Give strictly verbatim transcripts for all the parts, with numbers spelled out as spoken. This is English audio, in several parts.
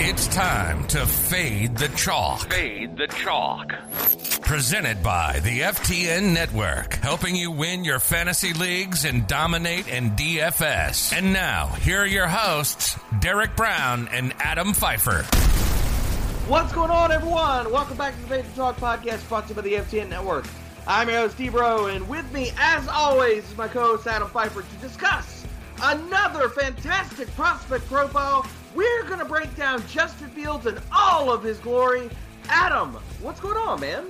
It's time to fade the chalk. Fade the chalk. Presented by the F T N Network, helping you win your fantasy leagues and dominate in D F S. And now, here are your hosts, Derek Brown and Adam Pfeiffer. What's going on, everyone? Welcome back to the Fade the Chalk podcast, brought to you by the F T N Network. I'm your host, D-Bro, and with me, as always, is my co-host, Adam Pfeiffer, to discuss another fantastic prospect profile. We're going to break down Justin Fields in all of his glory. Adam, what's going on, man?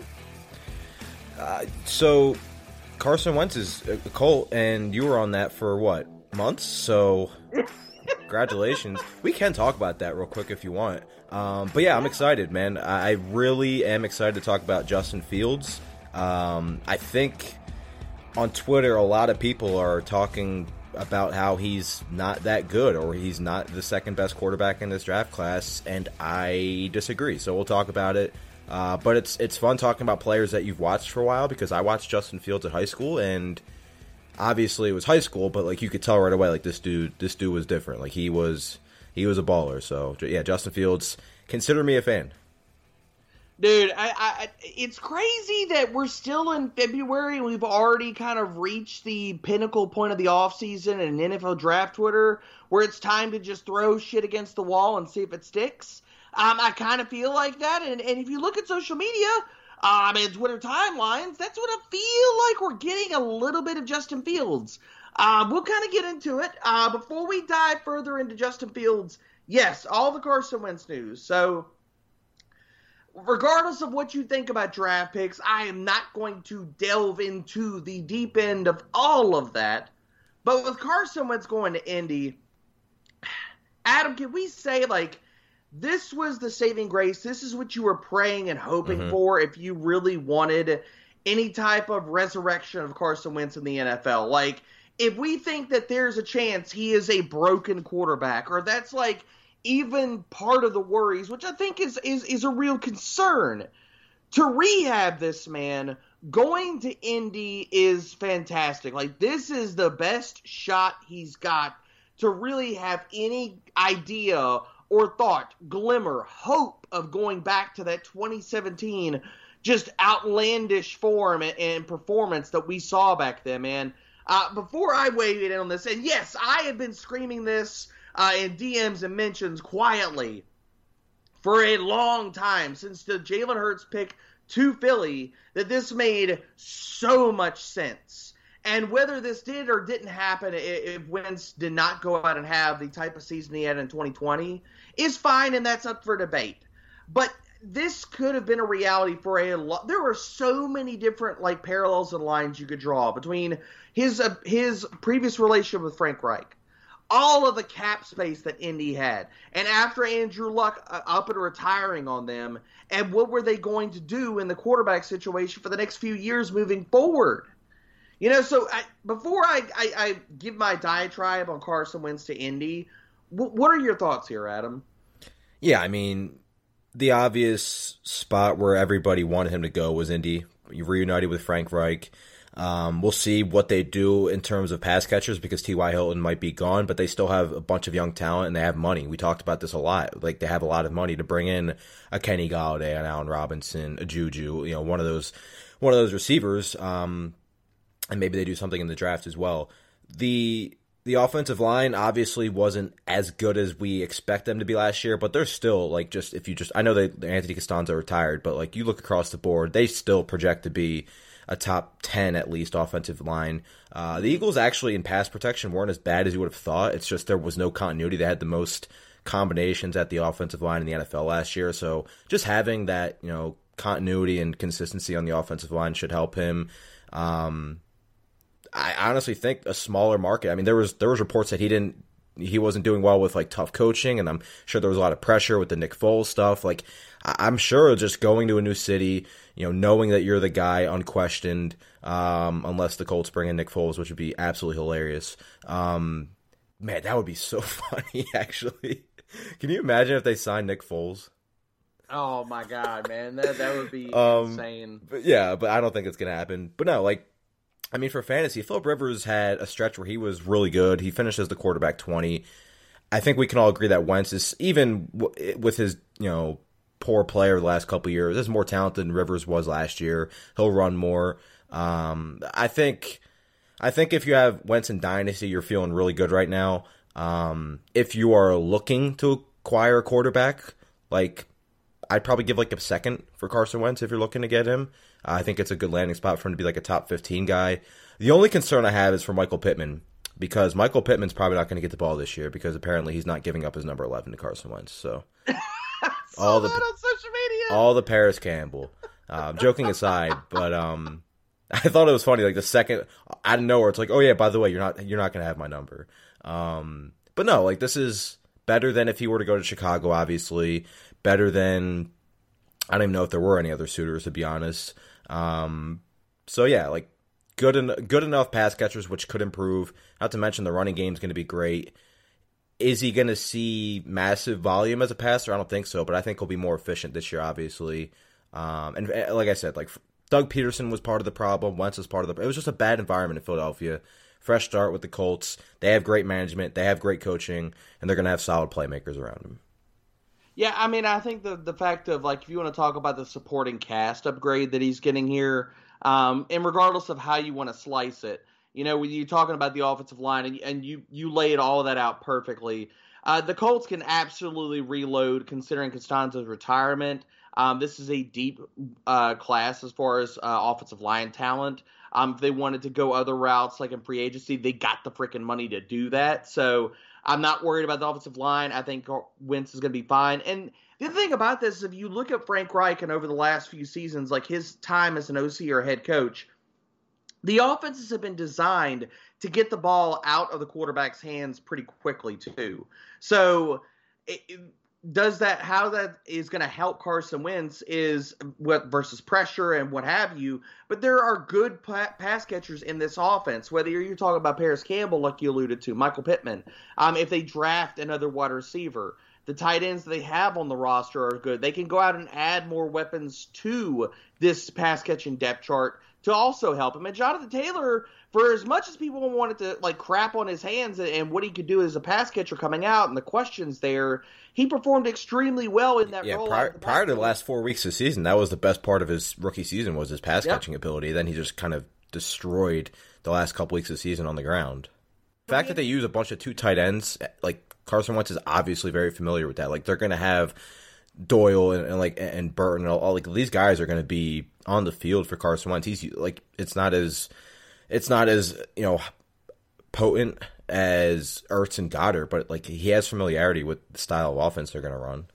Uh, so, Carson Wentz is a Colt, and you were on that for, what, months? So, congratulations. We can talk about that real quick if you want. Um, but yeah, I'm excited, man. I really am excited to talk about Justin Fields. Um, I think on Twitter, a lot of people are talking about how he's not that good, or he's not the second best quarterback in this draft class, and I disagree. So we'll talk about it. Uh, but it's it's fun talking about players that you've watched for a while, because I watched Justin Fields at high school, and obviously it was high school, but like you could tell right away, like this dude, this dude was different. Like he was he was a baller. So yeah, Justin Fields, consider me a fan. Dude, I, I, it's crazy that we're still in February and we've already kind of reached the pinnacle point of the offseason in N F L draft Twitter, where it's time to just throw shit against the wall and see if it sticks. Um, I kind of feel like that, and, and if you look at social media, um, and Twitter timelines, that's what I feel like we're getting a little bit of Justin Fields. Uh, we'll kind of get into it. Uh, before we dive further into Justin Fields, yes, all the Carson Wentz news. So, regardless of what you think about draft picks, I am not going to delve into the deep end of all of that. But with Carson Wentz going to Indy, Adam, can we say, like, this was the saving grace? This is what you were praying and hoping mm-hmm. for if you really wanted any type of resurrection of Carson Wentz in the N F L. Like, if we think that there's a chance he is a broken quarterback, or that's like even part of the worries, which I think is, is, is a real concern, to rehab this man, going to Indy is fantastic. Like, this is the best shot he's got to really have any idea or thought, glimmer, hope of going back to that twenty seventeen just outlandish form and, and performance that we saw back then, man. Uh, before I weighed in on this, and yes, I have been screaming this Uh, in D Ms and mentions quietly for a long time, since the Jalen Hurts pick to Philly, that this made so much sense. And whether this did or didn't happen, if Wentz did not go out and have the type of season he had in twenty twenty, is fine, and that's up for debate. But this could have been a reality for a lot. There were so many different like parallels and lines you could draw between his uh, his previous relationship with Frank Reich, all of the cap space that Indy had, and after Andrew Luck uh, up and retiring on them, and what were they going to do in the quarterback situation for the next few years moving forward? You know, so I, before I, I, I give my diatribe on Carson Wentz to Indy, w- what are your thoughts here, Adam? Yeah, I mean, the obvious spot where everybody wanted him to go was Indy. You reunited with Frank Reich. Um, we'll see what they do in terms of pass catchers, because T Y. Hilton might be gone, but they still have a bunch of young talent and they have money. We talked about this a lot. Like, they have a lot of money to bring in a Kenny Golladay, an Allen Robinson, a Juju, you know, one of those, one of those receivers. Um, and maybe they do something in the draft as well. The, the offensive line obviously wasn't as good as we expect them to be last year, but they're still like, just, if you just, I know that Anthony Costanzo retired, but like you look across the board, they still project to be a top ten at least offensive line. Uh, the Eagles actually in pass protection weren't as bad as you would have thought. It's just there was no continuity. They had the most combinations at the offensive line in the N F L last year. So just having that, you know, continuity and consistency on the offensive line should help him. Um, I honestly think a smaller market. I mean, there was there was reports that he didn't he wasn't doing well with like tough coaching, and I'm sure there was a lot of pressure with the Nick Foles stuff. Like, I'm sure just going to a new city, you know, knowing that you're the guy unquestioned, um, unless the Colts bring in Nick Foles, which would be absolutely hilarious. Um, man, that would be so funny, actually. Can you imagine if they signed Nick Foles? Oh my God, man, that that would be um, insane. But yeah, but I don't think it's gonna happen. But no, like, I mean, for fantasy, Phillip Rivers had a stretch where he was really good. He finished as the quarterback twenty. I think we can all agree that Wentz is, even w- with his, you know, poor player the last couple of years, is more talented than Rivers was last year. He'll run more. Um, I think I think if you have Wentz in Dynasty, you're feeling really good right now. Um, if you are looking to acquire a quarterback, like, I'd probably give like a second for Carson Wentz if you're looking to get him. Uh, I think it's a good landing spot for him to be like a top fifteen guy. The only concern I have is for Michael Pittman, because Michael Pittman's probably not going to get the ball this year because apparently he's not giving up his number eleven to Carson Wentz. So all the on social media. all the Paris Campbell. Uh, joking aside, but um, I thought it was funny. Like the second out of nowhere, it's like, oh yeah, by the way, you're not you're not going to have my number. Um, but no, like this is better than if he were to go to Chicago. Obviously, better than I don't even know if there were any other suitors, to be honest. Um, so yeah, like good en- good enough pass catchers, which could improve. Not to mention the running game is going to be great. Is he going to see massive volume as a passer? I don't think so, but I think he'll be more efficient this year, obviously. Um, and like I said, like Doug Peterson was part of the problem. Wentz was part of the. It was just a bad environment in Philadelphia. Fresh start with the Colts. They have great management. They have great coaching, and they're going to have solid playmakers around them. Yeah, I mean, I think the the fact of, like, if you want to talk about the supporting cast upgrade that he's getting here, um, and regardless of how you want to slice it, you know, when you're talking about the offensive line, and, and you, you laid all of that out perfectly, uh, the Colts can absolutely reload considering Costanzo's retirement. Um, this is a deep uh, class as far as uh, offensive line talent. Um, if they wanted to go other routes, like in free agency, they got the freaking money to do that. So I'm not worried about the offensive line. I think Wentz is going to be fine. And the other thing about this is, if you look at Frank Reich and over the last few seasons, like his time as an O C or head coach, the offenses have been designed to get the ball out of the quarterback's hands pretty quickly too. So it, it, does that, how that is going to help Carson Wentz is what versus pressure and what have you. But there are good pa- pass catchers in this offense, whether you're talking about Paris Campbell, like you alluded to, Michael Pittman. Um, if they draft another wide receiver, the tight ends they have on the roster are good. They can go out and add more weapons to this pass catching depth chart to also help him. And Jonathan Taylor, for as much as people wanted to like crap on his hands and, and what he could do as a pass catcher coming out and the questions there, he performed extremely well in that yeah, role. Prior, prior to the last four weeks of the season, that was the best part of his rookie season, was his pass yep. catching ability. Then he just kind of destroyed the last couple weeks of the season on the ground. The fact that they use a bunch of two tight ends, like Carson Wentz is obviously very familiar with that. Like they're going to have Doyle and, and like and Burton and all, all like these guys are going to be on the field for Carson Wentz. He's like it's not as it's not as you know potent as Ertz and Goddard, but like he has familiarity with the style of offense they're going to run.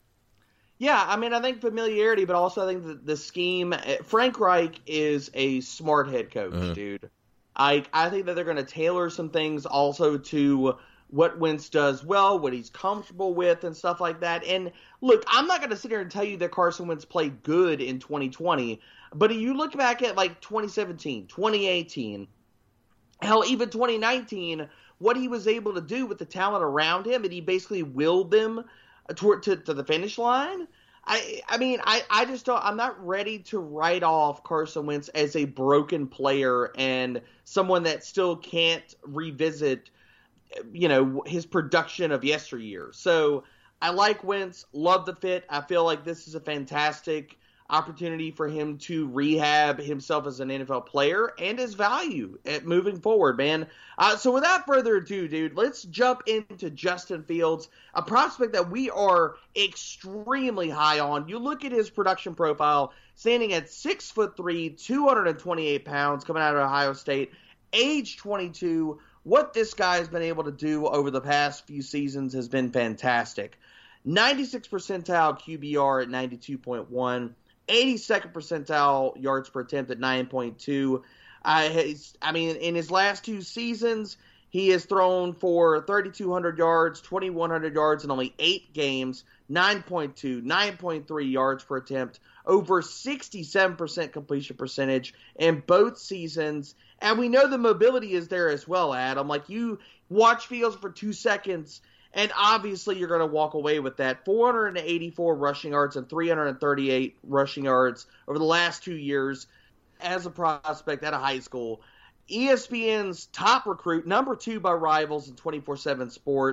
Yeah, I mean, I think familiarity, but also I think the, the scheme. Frank Reich is a smart head coach, mm-hmm. dude. I I think that they're going to tailor some things also to what Wentz does well, what he's comfortable with, and stuff like that. And look, I'm not going to sit here and tell you that Carson Wentz played good in twenty twenty, but if you look back at like twenty seventeen, twenty eighteen, hell, even twenty nineteen, what he was able to do with the talent around him, and he basically willed them to, to, to the finish line. I I mean, I, I just don't, I'm not ready to write off Carson Wentz as a broken player and someone that still can't revisit, you know, his production of yesteryear. So I like Wentz, love the fit. I feel like this is a fantastic opportunity for him to rehab himself as an N F L player and his value at moving forward, man. Uh, so without further ado, dude, let's jump into Justin Fields, a prospect that we are extremely high on. You look at his production profile, standing at six foot three, two hundred twenty-eight pounds, coming out of Ohio State, age twenty-two. What this guy has been able to do over the past few seasons has been fantastic. ninety-sixth percentile Q B R at ninety-two point one. eighty-second percentile yards per attempt at nine point two. I, I mean, in his last two seasons, he has thrown for thirty-two hundred yards, twenty-one hundred yards in only eight games, nine point two, nine point three yards per attempt, over sixty-seven percent completion percentage in both seasons. And we know the mobility is there as well, Adam. Like, you watch Fields for two seconds, and obviously you're going to walk away with that. four hundred eighty-four rushing yards and three hundred thirty-eight rushing yards over the last two years as a prospect at a high school. E S P N's top recruit, number two by Rivals and twenty-four seven Sports,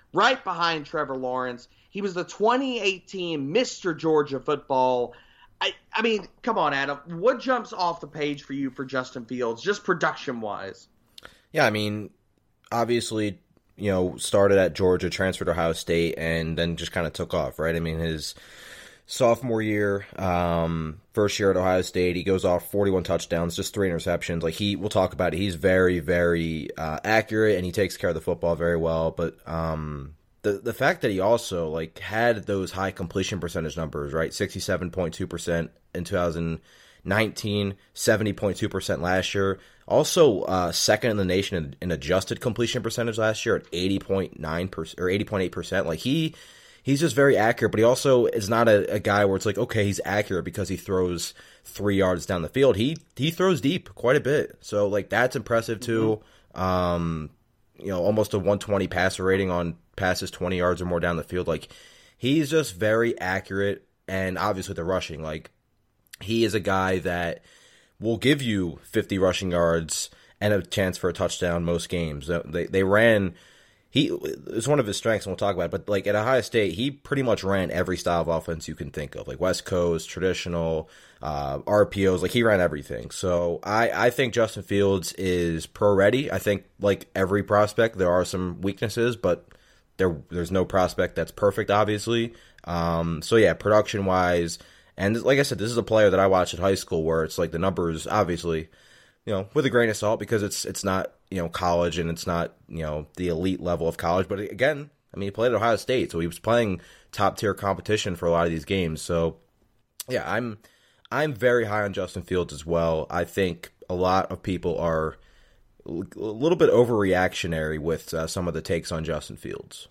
right behind Trevor Lawrence. He was the twenty eighteen Mister Georgia football. I, I mean, come on, Adam. What jumps off the page for you for Justin Fields, just production-wise? Yeah, I mean, obviously, you know, started at Georgia, transferred to Ohio State, and then just kind of took off, right? I mean, his sophomore year, um, first year at Ohio State, he goes off forty-one touchdowns, just three interceptions. Like, he, we'll talk about it. He's very, very uh, accurate, and he takes care of the football very well. But um, the the fact that he also, like, had those high completion percentage numbers, right? sixty-seven point two percent in two thousand nineteen, seventy point two percent last year. Also, uh, second in the nation in, in adjusted completion percentage last year at eighty point nine percent or eighty point eight percent. Like, he he's just very accurate, but he also is not a, a guy where it's like, okay, he's accurate because he throws three yards down the field. He he throws deep quite a bit. So, like, that's impressive too. Mm-hmm. Um, you know, almost a one twenty passer rating on passes twenty yards or more down the field. Like, he's just very accurate, and obviously the rushing, like, he is a guy that will give you fifty rushing yards and a chance for a touchdown most games. They they ran, he it's one of his strengths, and we'll talk about it, but like at Ohio State, he pretty much ran every style of offense you can think of, like West Coast, traditional, uh, R P Os, like he ran everything. So I, I think Justin Fields is pro ready. I think like every prospect, there are some weaknesses, but there there's no prospect that's perfect, obviously. Um, so yeah, production wise. And like I said, this is a player that I watched at high school where it's like the numbers, obviously, you know, with a grain of salt because it's it's not, you know, college and it's not, you know, the elite level of college. But again, I mean, he played at Ohio State, so he was playing top tier competition for a lot of these games. So, yeah, I'm I'm very high on Justin Fields as well. I think a lot of people are a little bit overreactionary with uh, some of the takes on Justin Fields.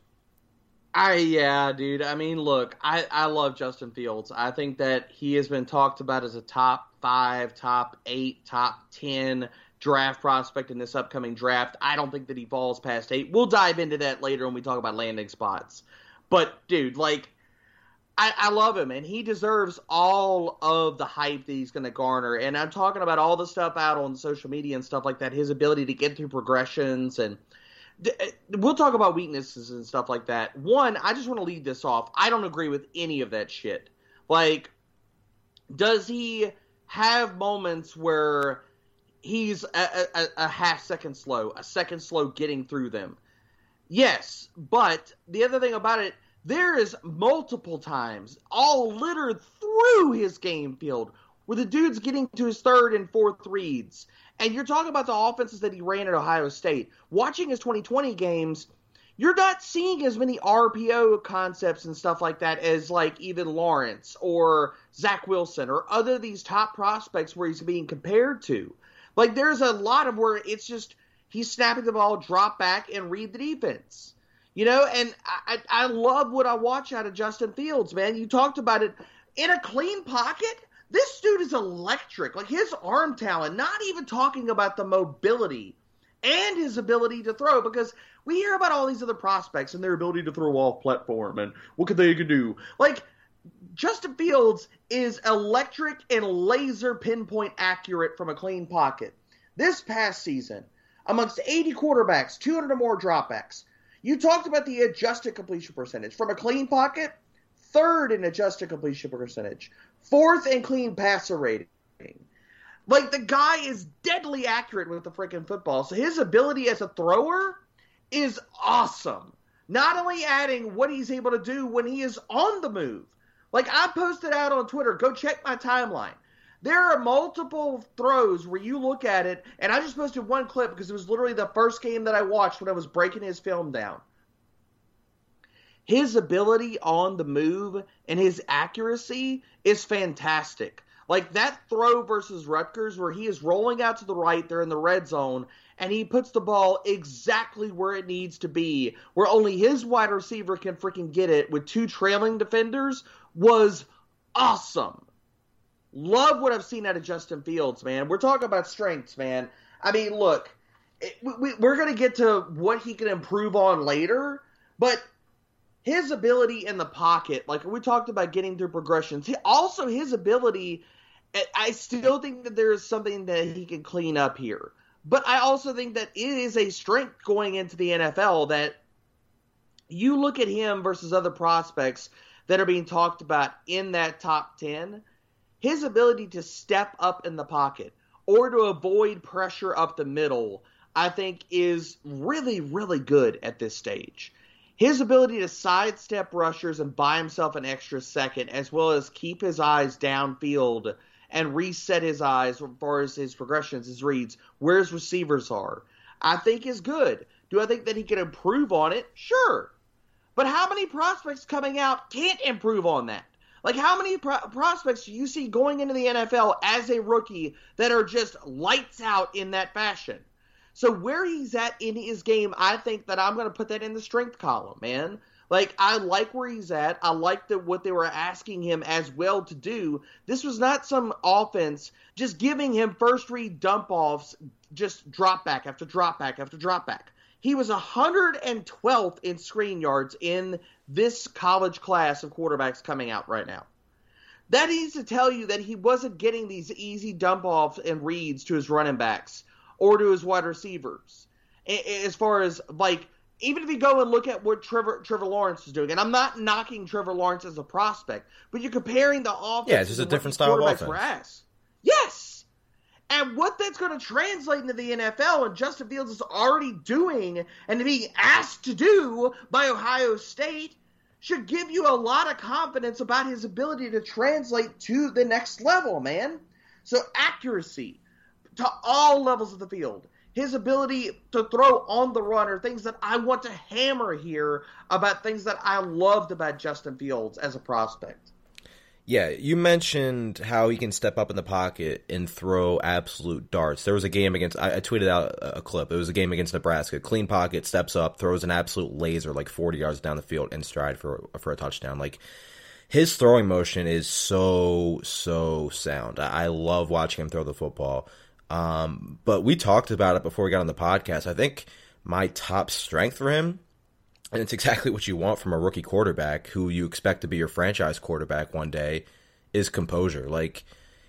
I yeah, dude. I mean, look, I, I love Justin Fields. I think that he has been talked about as a top five, top eight, top ten draft prospect in this upcoming draft. I don't think that he falls past eight. We'll dive into that later when we talk about landing spots. But, dude, like, I, I love him, and he deserves all of the hype that he's going to garner. And I'm talking about all the stuff out on social media and stuff like that, his ability to get through progressions and we'll talk about weaknesses and stuff like that. One, I just want to lead this off. I don't agree with any of that shit. Like, does he have moments where he's a, a, a half second slow, a second slow getting through them? Yes, but the other thing about it, there is multiple times, all littered through his game field, where the dude's getting to his third and fourth reads. And you're talking about the offenses that he ran at Ohio State. Watching his twenty twenty games, you're not seeing as many R P O concepts and stuff like that as like even Lawrence or Zach Wilson or other of these top prospects where he's being compared to. Like, there's a lot of where it's just he's snapping the ball, drop back, and read the defense. You know, and I, I love what I watch out of Justin Fields, man. You talked about it. In a clean pocket, this dude is electric. Like, his arm talent, not even talking about the mobility and his ability to throw, because we hear about all these other prospects and their ability to throw off platform and what could they can do. Like, Justin Fields is electric and laser pinpoint accurate from a clean pocket. This past season, amongst eighty quarterbacks, two hundred or more dropbacks, you talked about the adjusted completion percentage. From a clean pocket, third in adjusted completion percentage. Fourth in clean passer rating. Like, the guy is deadly accurate with the freaking football. So his ability as a thrower is awesome. Not only adding what he's able to do when he is on the move. Like, I posted out on Twitter, go check my timeline. There are multiple throws where you look at it, and I just posted one clip because it was literally the first game that I watched when I was breaking his film down. His ability on the move and his accuracy is fantastic. Like that throw versus Rutgers where he is rolling out to the right, they're in the red zone, and he puts the ball exactly where it needs to be, where only his wide receiver can freaking get it with two trailing defenders, was awesome. Love what I've seen out of Justin Fields, man. We're talking about strengths, man. I mean, look, it, we, we're going to get to what he can improve on later, but his ability in the pocket, like we talked about getting through progressions, he, also his ability, I still think that there is something that he can clean up here. But I also think that it is a strength going into the N F L that you look at him versus other prospects that are being talked about in that top ten, his ability to step up in the pocket or to avoid pressure up the middle, I think is really, really good at this stage. His ability to sidestep rushers and buy himself an extra second, as well as keep his eyes downfield and reset his eyes as far as his progressions, his reads, where his receivers are, I think is good. Do I think that he can improve on it? Sure. But how many prospects coming out can't improve on that? Like, how many pro- prospects do you see going into the N F L as a rookie that are just lights out in that fashion? So where he's at in his game, I think that I'm going to put that in the strength column, man. Like, I like where he's at. I like the, what they were asking him as well to do. This was not some offense just giving him first read dump-offs, just drop back after drop back after drop back. He was one hundred twelfth in screen yards in this college class of quarterbacks coming out right now. That needs to tell you that he wasn't getting these easy dump-offs and reads to his running backs or to his wide receivers. As far as, like, even if you go and look at what Trevor Trevor Lawrence is doing, and I'm not knocking Trevor Lawrence as a prospect, but you're comparing the offense. Yeah, it's just a different style of offense. Were asked. Yes! And what that's going to translate into the N F L, and Justin Fields is already doing and being asked to do by Ohio State, should give you a lot of confidence about his ability to translate to the next level, man. So accuracy to all levels of the field. His ability to throw on the run are things that I want to hammer here about things that I loved about Justin Fields as a prospect. Yeah, you mentioned how he can step up in the pocket and throw absolute darts. There was a game against, I, I tweeted out a clip. It was a game against Nebraska. Clean pocket, steps up, throws an absolute laser like forty yards down the field in stride for, for a touchdown. Like, his throwing motion is so, so sound. I, I love watching him throw the football. Um, but we talked about it before we got on the podcast. I think my top strength for him, and it's exactly what you want from a rookie quarterback who you expect to be your franchise quarterback one day, is composure. Like,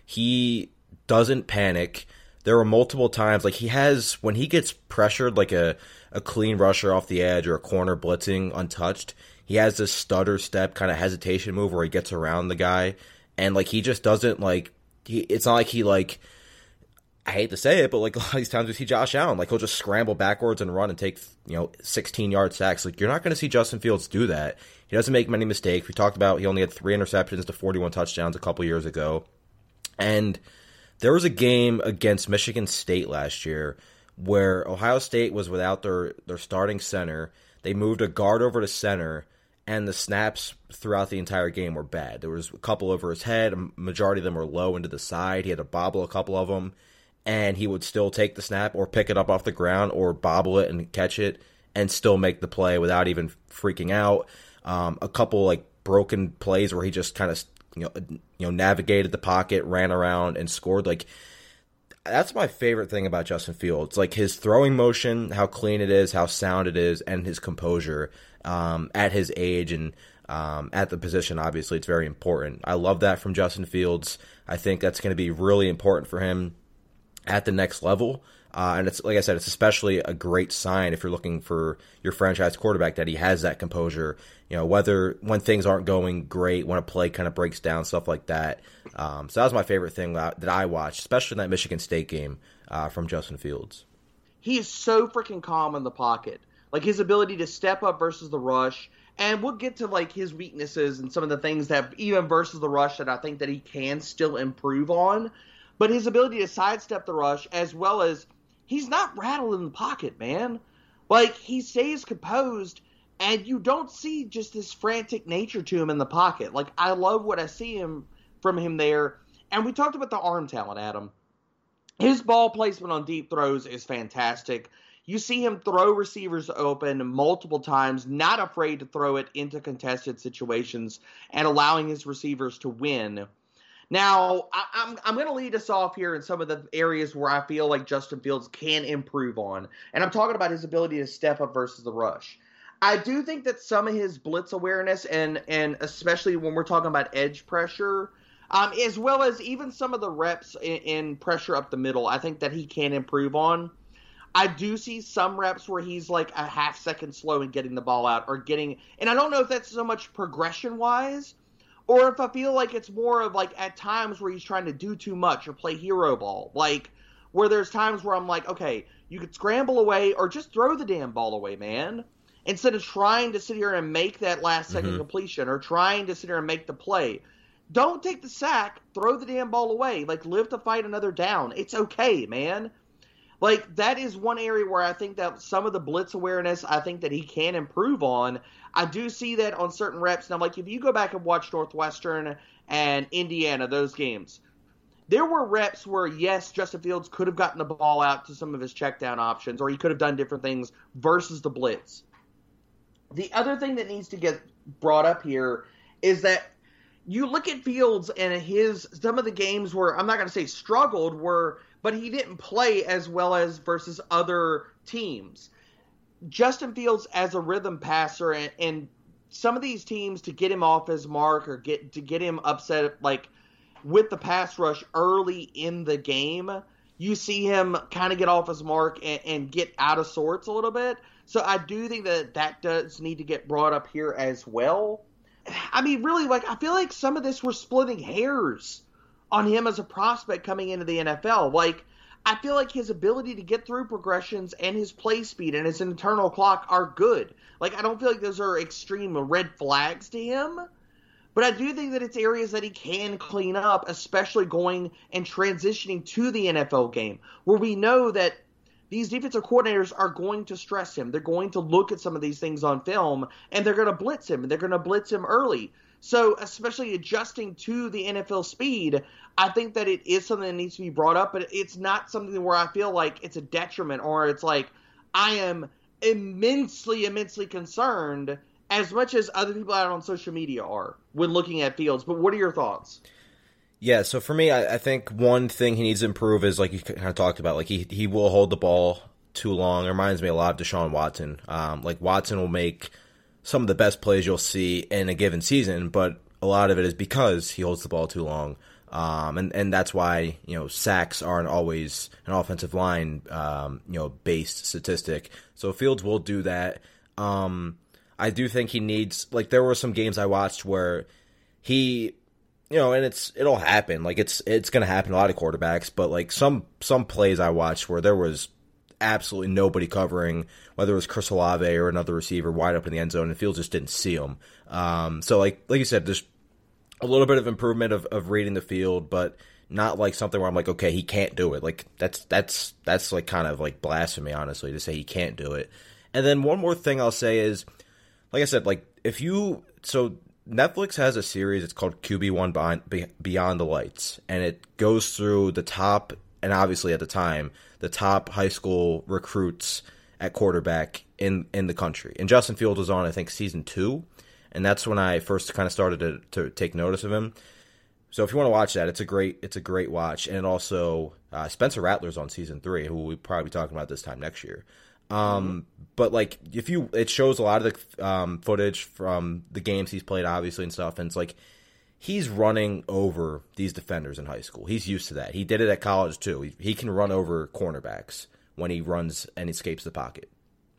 he doesn't panic. There are multiple times, like, he has, when he gets pressured, like a, a clean rusher off the edge or a corner blitzing untouched, he has this stutter step kind of hesitation move where he gets around the guy. And, like, he just doesn't, like, he, it's not like he, like, I hate to say it, but like a lot of these times we see Josh Allen, like he'll just scramble backwards and run and take, you know, sixteen-yard sacks. Like, you're not going to see Justin Fields do that. He doesn't make many mistakes. We talked about he only had three interceptions to forty-one touchdowns a couple years ago. And there was a game against Michigan State last year where Ohio State was without their, their starting center. They moved a guard over to center, and the snaps throughout the entire game were bad. There was a couple over his head. A majority of them were low into the side. He had to bobble a couple of them. And he would still take the snap or pick it up off the ground or bobble it and catch it and still make the play without even freaking out. Um, a couple like broken plays where he just kind of you know you know navigated the pocket, ran around, and scored. Like, that's my favorite thing about Justin Fields. Like, his throwing motion, how clean it is, how sound it is, and his composure um, at his age and um, at the position. Obviously, it's very important. I love that from Justin Fields. I think that's going to be really important for him at the next level. Uh, and it's like I said, it's especially a great sign if you're looking for your franchise quarterback that he has that composure, you know, whether when things aren't going great, when a play kind of breaks down, stuff like that. Um, so that was my favorite thing that, that I watched, especially in that Michigan State game uh, from Justin Fields. He is so freaking calm in the pocket. Like, his ability to step up versus the rush. And we'll get to, like, his weaknesses and some of the things that, even versus the rush, that I think that he can still improve on. But his ability to sidestep the rush, as well as he's not rattled in the pocket, man. Like, he stays composed, and you don't see just this frantic nature to him in the pocket. Like, I love what I see him from him there. And we talked about the arm talent, Adam. His ball placement on deep throws is fantastic. You see him throw receivers open multiple times, not afraid to throw it into contested situations and allowing his receivers to win. Now, I, I'm I'm going to lead us off here in some of the areas where I feel like Justin Fields can improve on. And I'm talking about his ability to step up versus the rush. I do think that some of his blitz awareness, and, and especially when we're talking about edge pressure, um, as well as even some of the reps in, in pressure up the middle, I think that he can improve on. I do see some reps where he's like a half second slow in getting the ball out or getting, and I don't know if that's so much progression wise, or if I feel like it's more of like at times where he's trying to do too much or play hero ball. Like where there's times where I'm like, okay, you could scramble away or just throw the damn ball away, man. Instead of trying to sit here and make that last second mm-hmm. completion or trying to sit here and make the play. Don't take the sack, throw the damn ball away. Like, live to fight another down. It's okay, man. Like, that is one area where I think that some of the blitz awareness, I think that he can improve on. I do see that on certain reps. Now, like, if you go back and watch Northwestern and Indiana, those games, there were reps where, yes, Justin Fields could have gotten the ball out to some of his check down options, or he could have done different things versus the blitz. The other thing that needs to get brought up here is that you look at Fields and his some of the games where I'm not going to say struggled were, but he didn't play as well as versus other teams. Justin Fields as a rhythm passer and, and some of these teams to get him off his mark or get to get him upset like with the pass rush early in the game, you see him kind of get off his mark and, and get out of sorts a little bit. So I do think that that does need to get brought up here as well. I mean, really, like, I feel like some of this we're splitting hairs on him as a prospect coming into the N F L. Like, I feel like his ability to get through progressions and his play speed and his internal clock are good. Like, I don't feel like those are extreme red flags to him. But I do think that it's areas that he can clean up, especially going and transitioning to the N F L game, where we know that these defensive coordinators are going to stress him. They're going to look at some of these things on film, and they're going to blitz him, and they're going to blitz him early. So, especially adjusting to the N F L speed, I think that it is something that needs to be brought up, but it's not something where I feel like it's a detriment or it's like I am immensely, immensely concerned as much as other people out on social media are when looking at Fields. But what are your thoughts? Yeah, so for me, I, I think one thing he needs to improve is, like you kind of talked about, like he he will hold the ball too long. It reminds me a lot of Deshaun Watson. Um, like Watson will make some of the best plays you'll see in a given season, but a lot of it is because he holds the ball too long. Um, and, and that's why, you know, sacks aren't always an offensive line, um, you know, based statistic. So Fields will do that. Um, I do think he needs, like, there were some games I watched where he, you know, and it's it'll happen. Like it's it's gonna happen to a lot of quarterbacks, but like some some plays I watched where there was absolutely nobody covering, whether it was Chris Olave or another receiver wide up in the end zone, and Fields just didn't see him. Um, so like like you said, there's a little bit of improvement of, of reading the field, but not like something where I'm like, okay, he can't do it. Like that's that's that's like kind of like blasphemy, honestly, to say he can't do it. And then one more thing I'll say is, like I said, like if you so. Netflix has a series, it's called Q B one Beyond the Lights, and it goes through the top, and obviously at the time, the top high school recruits at quarterback in, in the country. And Justin Fields was on, I think, season two, and that's when I first kind of started to, to take notice of him. So if you want to watch that, it's a great it's a great watch. And also, uh, Spencer Rattler's on season three, who we'll probably be talking about this time next year. Um, but like if you, it shows a lot of the um, footage from the games he's played, obviously, and stuff. And it's like he's running over these defenders in high school. He's used to that. He did it at college too. He, he can run over cornerbacks when he runs and escapes the pocket.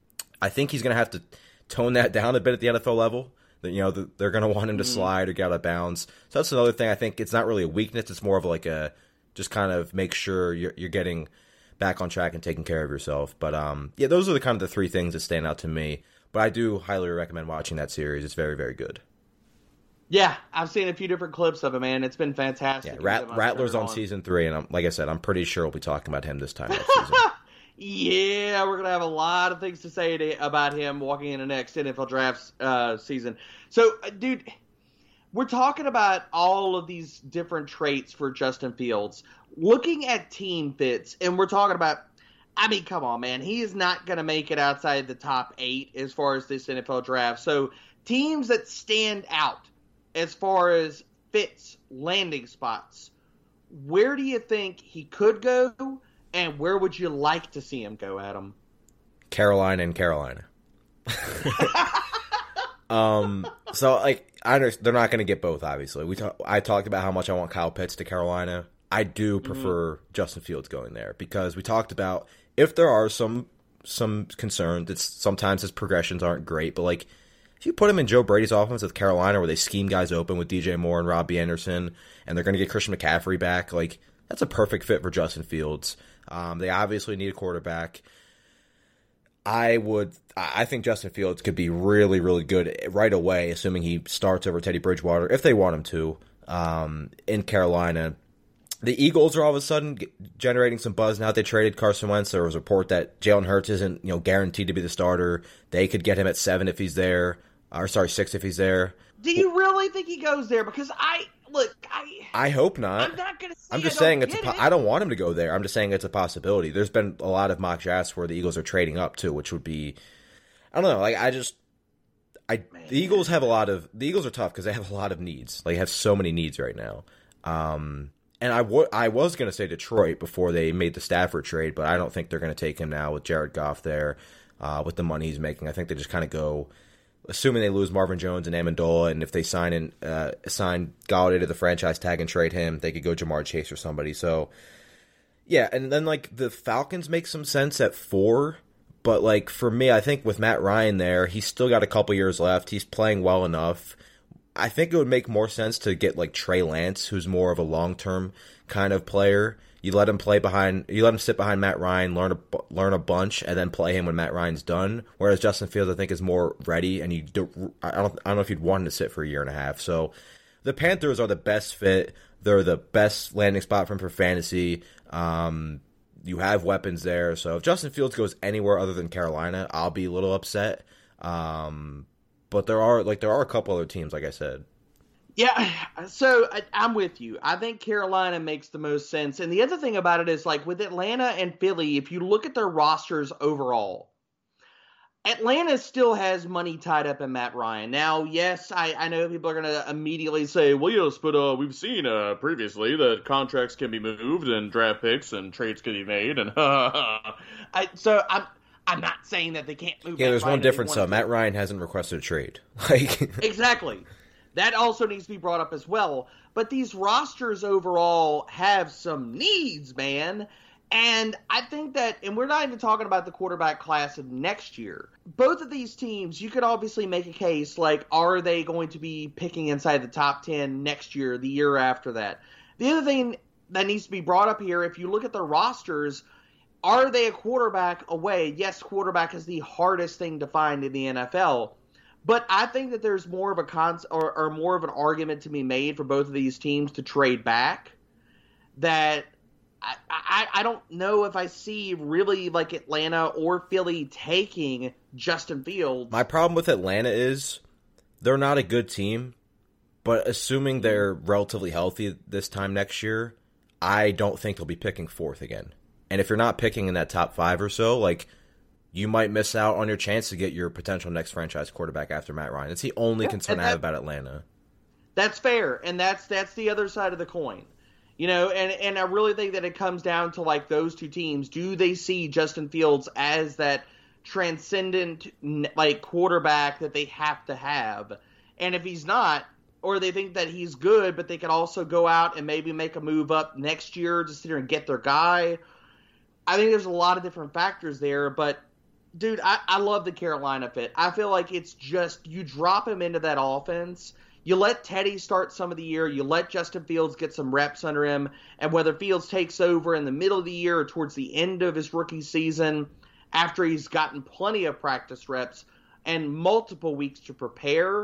I think he's going to have to tone that down a bit at the N F L level. That, you know, they're going to want him to slide or get out of bounds. So that's another thing. I think it's not really a weakness. It's more of like a just kind of make sure you're you're getting back on track and taking care of yourself. But um, yeah, those are the kind of the three things that stand out to me. But I do highly recommend watching that series. It's very, very good. Yeah, I've seen a few different clips of it, man. It's been fantastic. Yeah, Rat- Rattler's on, on season three, and I'm, like I said, I'm pretty sure we'll be talking about him this time next season. Yeah, we're going to have a lot of things to say to, about him walking in the next N F L draft uh, season. So, uh, dude, we're talking about all of these different traits for Justin Fields. Looking at team fits, and we're talking about, I mean, come on, man. He is not going to make it outside the top eight as far as this N F L draft. So teams that stand out as far as fits, landing spots, where do you think he could go, and where would you like to see him go, Adam? Carolina and Carolina. um. So, like, I understand they're not going to get both, obviously. We talk, I talked about how much I want Kyle Pitts to Carolina. I do prefer mm-hmm. Justin Fields going there because we talked about if there are some some concerns, it's sometimes his progressions aren't great, but like if you put him in Joe Brady's offense with Carolina where they scheme guys open with D J Moore and Robbie Anderson, and they're going to get Christian McCaffrey back, like that's a perfect fit for Justin Fields. Um, they obviously need a quarterback. I would, I think Justin Fields could be really, really good right away, assuming he starts over Teddy Bridgewater, if they want him to, um, in Carolina. The Eagles are all of a sudden generating some buzz now that they traded Carson Wentz. There was a report that Jalen Hurts isn't, you know, guaranteed to be the starter. They could get him at seven if he's there, or sorry, six if he's there. Do you really think he goes there? Because I look, I I hope not. I'm not going to say. I'm just I saying it's. get A, po- it. I don't want him to go there. I'm just saying it's a possibility. There's been a lot of mock drafts where the Eagles are trading up too, which would be. I don't know. Like I just, I Man. the Eagles have a lot of the Eagles are tough because they have a lot of needs. Like, they have so many needs right now. Um, and I, w- I was going to say Detroit before they made the Stafford trade, but I don't think they're going to take him now with Jared Goff there, uh, with the money he's making. I think they just kind of go, assuming they lose Marvin Jones and Amendola, and if they sign in, uh, sign Golladay to the franchise tag and trade him, they could go Jamar Chase or somebody. So, yeah, and then like the Falcons make some sense at four, but like for me, I think with Matt Ryan there, he's still got a couple years left. He's playing well enough. I think it would make more sense to get like Trey Lance, who's more of a long-term kind of player. You let him play behind, you let him sit behind Matt Ryan, learn a learn a bunch, and then play him when Matt Ryan's done. Whereas Justin Fields, I think, is more ready, and you do, I don't, I don't know if you'd want him to sit for a year and a half. So, the Panthers are the best fit. They're the best landing spot for him for fantasy. Um, you have weapons there. So if Justin Fields goes anywhere other than Carolina, I'll be a little upset. Um, but there are like there are a couple other teams, like I said. Yeah, so I, I'm with you. I think Carolina makes the most sense. And the other thing about it is, like, with Atlanta and Philly, if you look at their rosters overall, Atlanta still has money tied up in Matt Ryan. Now, yes, I, I know people are going to immediately say, well, yes, but uh, we've seen uh, previously that contracts can be moved and draft picks and trades can be made. And I, so I'm I'm not saying that they can't move Yeah, Matt there's Ryan one if they difference, want though. to. Matt Ryan hasn't requested a trade. Like Exactly. That also needs to be brought up as well. But these rosters overall have some needs, man. And I think that, and we're not even talking about the quarterback class of next year. Both of these teams, you could obviously make a case, like, are they going to be picking inside the top ten next year, the year after that? The other thing that needs to be brought up here, if you look at the rosters, are they a quarterback away? Yes, quarterback is the hardest thing to find in the N F L. But I think that there's more of a cons- or, or more of an argument to be made for both of these teams to trade back. That I, I, I don't know if I see really like Atlanta or Philly taking Justin Fields. My problem with Atlanta is they're not a good team, but assuming they're relatively healthy this time next year, I don't think they'll be picking fourth again. And if you're not picking in that top five or so, like, you might miss out on your chance to get your potential next franchise quarterback after Matt Ryan. It's the only Yeah, concern and I have that- about Atlanta. That's fair, and that's that's the other side of the coin. You know, and, and I really think that it comes down to, like, those two teams. Do they see Justin Fields as that transcendent, like, quarterback that they have to have? And if he's not, or they think that he's good, but they could also go out and maybe make a move up next year to sit here and get their guy. I think there's a lot of different factors there, but, dude, I, I love the Carolina fit. I feel like it's just, you drop him into that offense, you let Teddy start some of the year, you let Justin Fields get some reps under him, and whether Fields takes over in the middle of the year or towards the end of his rookie season, after he's gotten plenty of practice reps and multiple weeks to prepare,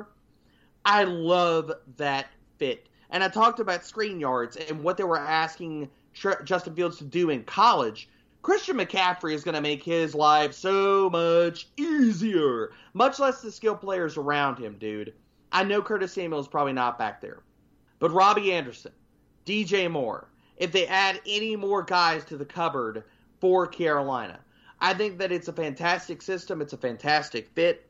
I love that fit. And I talked about screen yards and what they were asking Tr- Justin Fields to do in college. Christian McCaffrey is going to make his life so much easier, much less the skill players around him, dude. I know Curtis Samuel is probably not back there. But Robbie Anderson, D J Moore, if they add any more guys to the cupboard for Carolina, I think that it's a fantastic system. It's a fantastic fit.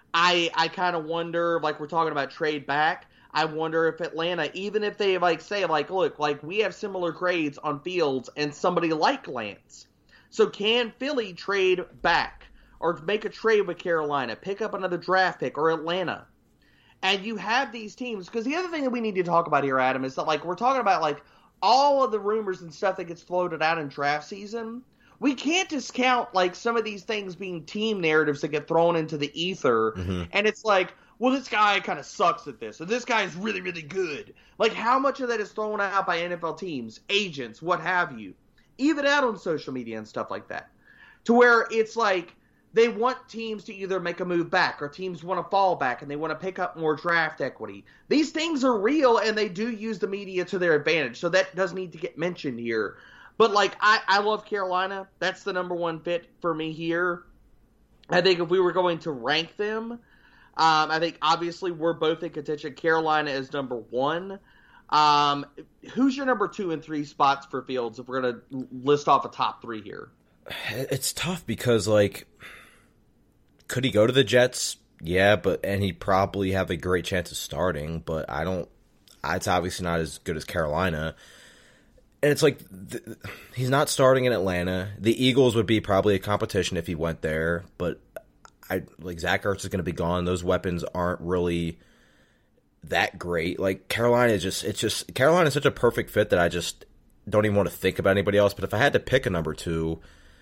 I I kind of wonder, like we're talking about trade back, I wonder if Atlanta, even if they like say, like, look, like we have similar grades on Fields and somebody like Lance. So can Philly trade back or make a trade with Carolina, pick up another draft pick, or Atlanta? And you have these teams, because the other thing that we need to talk about here, Adam, is that, like, we're talking about, like, all of the rumors and stuff that gets floated out in draft season. we can't discount like some of these things being team narratives that get thrown into the ether. Mm-hmm. And it's like, well, this guy kind of sucks at this, or this guy is really, really good. Like, how much of that is thrown out by N F L teams, agents, what have you, even out on social media and stuff like that, to where it's like they want teams to either make a move back or teams want to fall back and they want to pick up more draft equity. These things are real, and they do use the media to their advantage, so that does need to get mentioned here. But, like, I, I love Carolina. That's the number one fit for me here. I think if we were going to rank them, Um, I think, obviously, we're both in contention. Carolina is number one. Um, who's your number two and three spots for Fields if we're going to list off a top three here? It's tough because, like, could he go to the Jets? Yeah, but and he'd probably have a great chance of starting, but I don't – it's obviously not as good as Carolina. And it's like th- he's not starting in Atlanta. The Eagles would be probably a competition if he went there, but – I like Zach Ertz is going to be gone. Those weapons aren't really that great. Like Carolina is just, it's just Carolina is such a perfect fit that I just don't even want to think about anybody else. But if I had to pick a number two,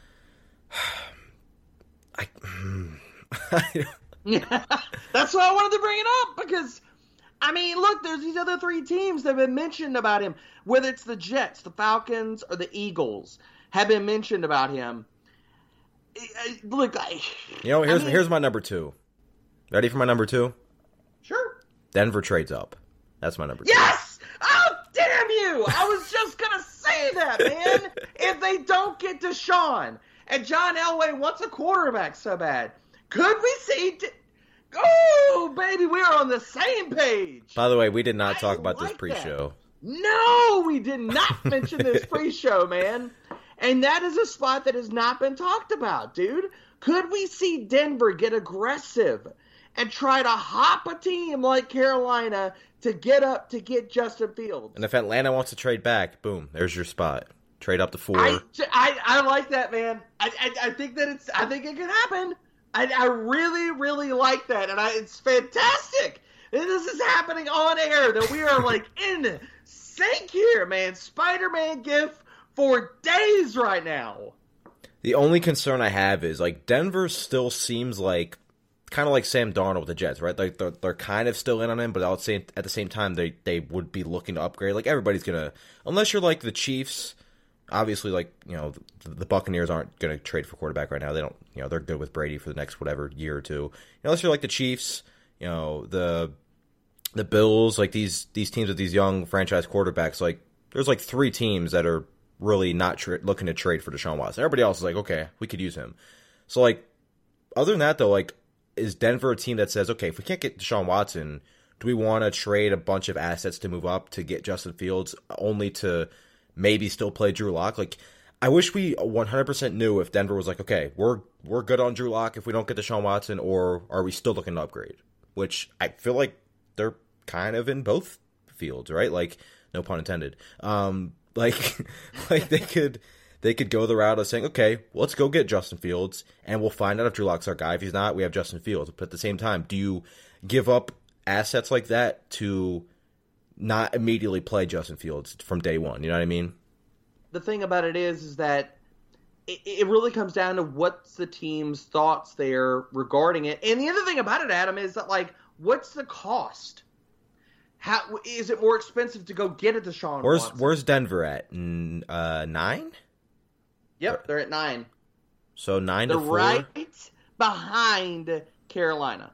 I, that's why I wanted to bring it up because I mean, look, there's these other three teams that have been mentioned about him, whether it's the Jets, the Falcons, or the Eagles have been mentioned about him. Look, I, you know, here's I mean, here's my number two. Ready for my number two? Sure. Denver trades up. That's my number two. Yes! Oh, damn you! I was just gonna say that, man. If they don't get Deshaun and John Elway wants a quarterback so bad, could we see? De- oh, baby, we are on the same page. By the way, we did not talk I about like this pre-show. That. No, we did not mention this pre-show, man. And that is a spot that has not been talked about, dude. Could we see Denver get aggressive and try to hop a team like Carolina to get up to get Justin Fields? And if Atlanta wants to trade back, boom, there's your spot. Trade up to four. I, I, I like that, man. I, I, I think that it's. I think it can happen. I, I really, really like that, and I, it's fantastic. And this is happening on air. That we are like in sync here, man. Spider-Man gif. For days right now. The only concern I have is, like, Denver still seems like, kind of like Sam Darnold with the Jets, right? Like, they're, they're kind of still in on him, but I'll say at the same time, they, they would be looking to upgrade. Like, everybody's going to, unless you're like the Chiefs, obviously, like, you know, the, the Buccaneers aren't going to trade for quarterback right now. They don't, you know, they're good with Brady for the next whatever year or two. You know, unless you're like the Chiefs, you know, the the Bills, like, these, these teams with these young franchise quarterbacks, like, there's like three teams that are really not tra- looking to trade for Deshaun Watson. Everybody else is like, okay, we could use him. So, like, other than that, though, like, is Denver a team that says, okay, if we can't get Deshaun Watson, do we want to trade a bunch of assets to move up to get Justin Fields only to maybe still play Drew Lock? Like, I wish we one hundred percent knew if Denver was like, okay, we're we're good on Drew Lock if we don't get Deshaun Watson, or are we still looking to upgrade? Which I feel like they're kind of in both fields, right? Like, no pun intended. Um, Like, like they could, they could go the route of saying, okay, well, let's go get Justin Fields, and we'll find out if Drew Lock's our guy. If he's not, we have Justin Fields. But at the same time, do you give up assets like that to not immediately play Justin Fields from day one? You know what I mean? The thing about it is, is that it, it really comes down to what's the team's thoughts there regarding it. And the other thing about it, Adam, is that, like, what's the cost? How is it more expensive to go get a Deshaun Where's Watson? Where's Denver at? N- uh, nine? Yep, they're at nine. So nine they're to four. Right behind Carolina.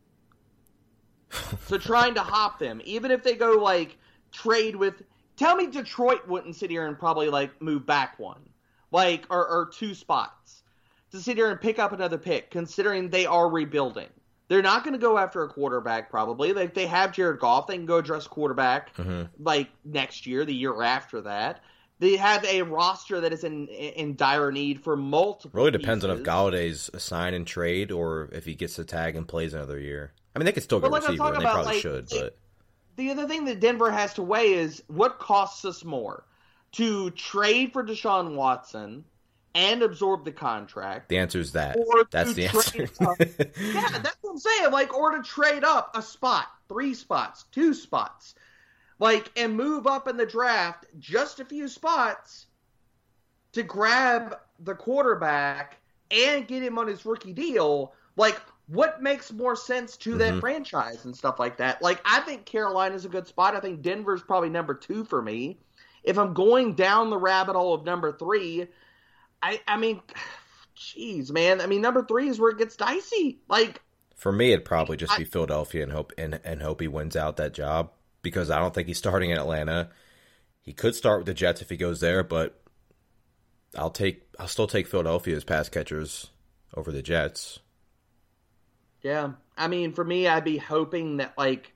So trying to hop them, even if they go like trade with. Tell me, Detroit wouldn't sit here and probably like move back one, like or, or two spots to sit here and pick up another pick, considering they are rebuilding. They're not going to go after a quarterback, probably. Like, they have Jared Goff. They can go address quarterback, mm-hmm. like, next year, the year after that. They have a roster that is in in dire need for multiple Really depends pieces. on if Galladay's a sign and trade or if he gets the tag and plays another year. I mean, they could still get like receiver, and they about, probably like, should, but... The other thing that Denver has to weigh is what costs us more? To trade for Deshaun Watson and absorb the contract. The answer is that. Or that's the answer. Up, yeah, that's what I'm saying. Like, or to trade up a spot, three spots, two spots, like, and move up in the draft just a few spots to grab the quarterback and get him on his rookie deal, like, what makes more sense to mm-hmm. that franchise and stuff like that? Like, I think Carolina's a good spot. I think Denver's probably number two for me. If I'm going down the rabbit hole of number three, I, I mean, jeez, man. I mean, number three is where it gets dicey. Like, for me, it'd probably just be I, Philadelphia and hope and, and hope he wins out that job, because I don't think he's starting in Atlanta. He could start with the Jets if he goes there, but I'll take I'll still take Philadelphia's pass catchers over the Jets. Yeah, I mean, for me, I'd be hoping that, like,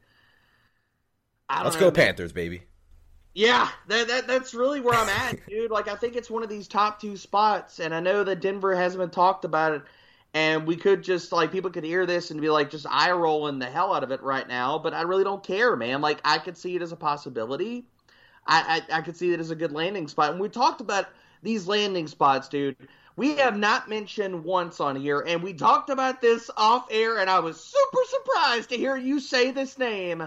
I don't let's know, go Panthers, baby. Yeah, that, that that's really where I'm at, dude. Like, I think it's one of these top two spots, and I know that Denver hasn't been talked about it, and we could just, like, people could hear this and be like, just eye rolling the hell out of it right now, but I really don't care, man. Like, I could see it as a possibility. I I, I could see it as a good landing spot, and we talked about these landing spots, dude. We have not mentioned once on here, and we talked about this off air, and I was super surprised to hear you say this name.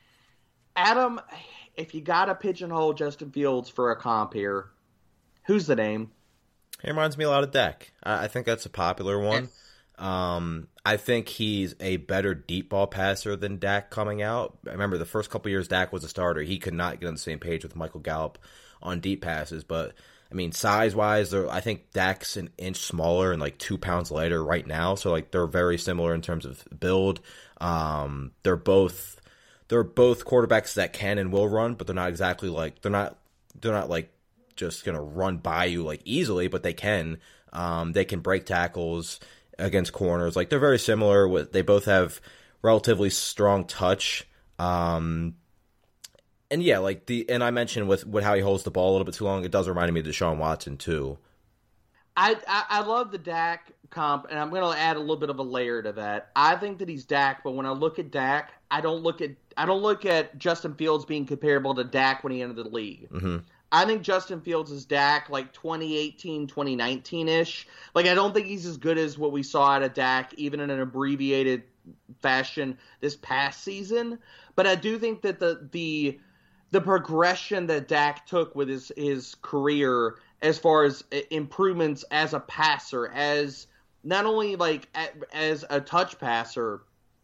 Adam, if you got to pigeonhole Justin Fields for a comp here, who's the name? He reminds me a lot of Dak. I think that's a popular one. Yes. Um, I think he's a better deep ball passer than Dak coming out. I remember the first couple years Dak was a starter, he could not get on the same page with Michael Gallup on deep passes, but I mean, size-wise, I think Dak's an inch smaller and like two pounds lighter right now. So like they're very similar in terms of build. Um, they're both they're both quarterbacks that can and will run, but they're not exactly like they're not they're not like just gonna run by you like easily, but they can. Um, they can break tackles against corners. Like they're very similar. With they both have relatively strong touch. Um, And yeah, like the and I mentioned with, with how he holds the ball a little bit too long, it does remind me of Deshaun Watson too. I, I I love the Dak comp, and I'm going to add a little bit of a layer to that. I think that he's Dak, but when I look at Dak, I don't look at I don't look at Justin Fields being comparable to Dak when he entered the league. Mm-hmm. I think Justin Fields is Dak like twenty eighteen, twenty nineteen-ish. Like, I don't think he's as good as what we saw out of Dak, even in an abbreviated fashion this past season. But I do think that the the the progression that Dak took with his, his career as far as improvements as a passer, as not only like as a touch passer,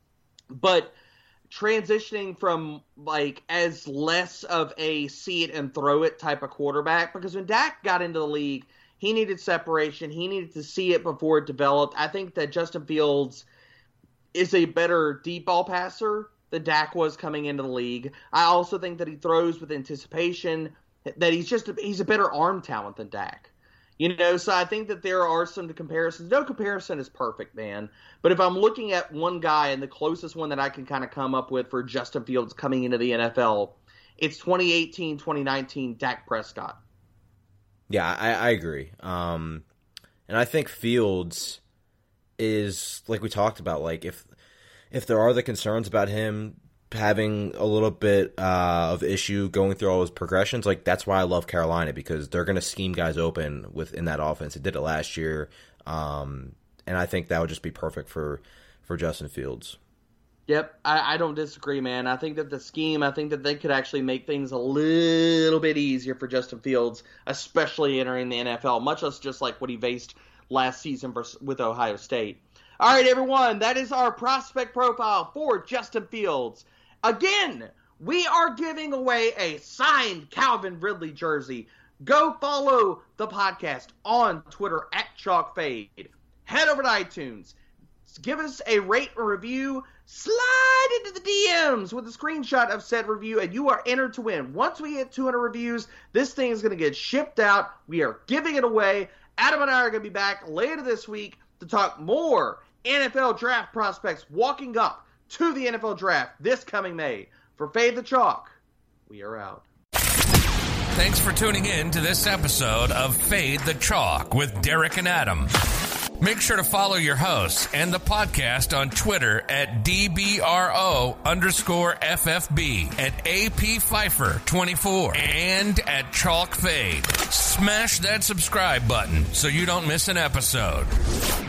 but transitioning from like as less of a see it and throw it type of quarterback. Because when Dak got into the league, he needed separation. He needed to see it before it developed. I think that Justin Fields is a better deep ball passer than Dak was coming into the league. I also think that he throws with anticipation, that he's just a, he's a better arm talent than Dak. You know, so I think that there are some comparisons. No comparison is perfect, man. But if I'm looking at one guy, and the closest one that I can kind of come up with for Justin Fields coming into the N F L, it's twenty eighteen, twenty nineteen Dak Prescott. Yeah, I, I agree. Um, and I think Fields is, like we talked about, like if if there are the concerns about him having a little bit uh, of issue going through all his progressions, like that's why I love Carolina, because they're going to scheme guys open within that offense. It did it last year, um, and I think that would just be perfect for, for Justin Fields. Yep, I, I don't disagree, man. I think that the scheme, I think that they could actually make things a little bit easier for Justin Fields, especially entering the N F L, much less just like what he faced last season versus, with Ohio State. All right, everyone, that is our prospect profile for Justin Fields. Again, we are giving away a signed Calvin Ridley jersey. Go follow the podcast on Twitter at ChalkFade. Head over to iTunes. Give us a rate or review. Slide into the D Ms with a screenshot of said review, and you are entered to win. Once we hit two hundred reviews, this thing is going to get shipped out. We are giving it away. Adam and I are going to be back later this week to talk more N F L draft prospects walking up to the N F L draft this coming May. For Fade the Chalk, we are out. Thanks for tuning in to this episode of Fade the Chalk with Derek and Adam. Make sure to follow your hosts and the podcast on Twitter at DBRO underscore FFB, at A P Pfeiffer twenty-four, and at Chalk Fade. Smash that subscribe button so you don't miss an episode.